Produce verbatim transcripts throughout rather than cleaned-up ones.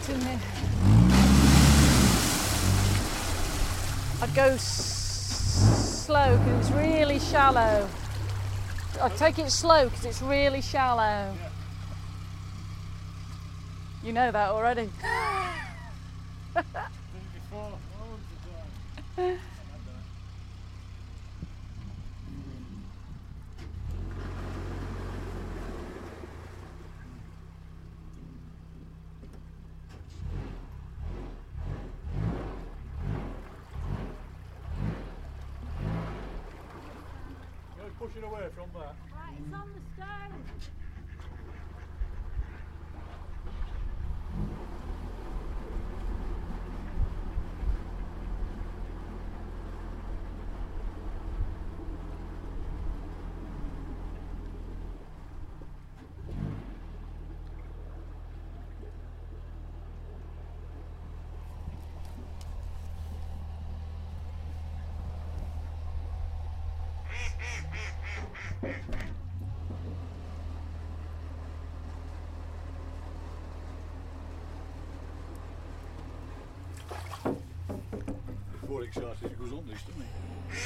wet in here. I'd go s slow because it's really shallow. I'd take it slow because it's really shallow. Yeah. You know that already. Done it before, loads of times. Push it away from there. Right, it's on the stone. Before it starts, it goes on this, doesn't it?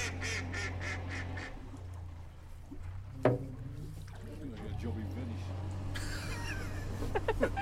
I think I got a job in Venice.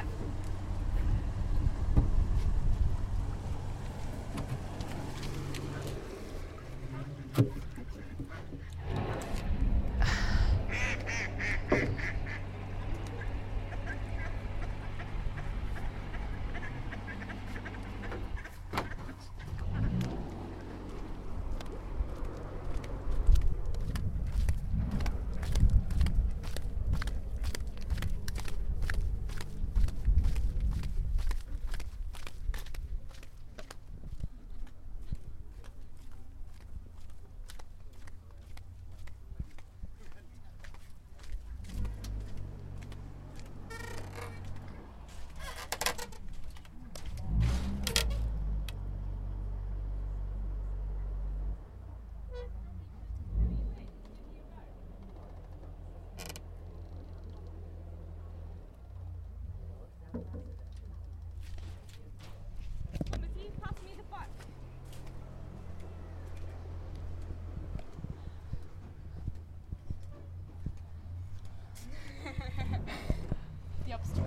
Thank you.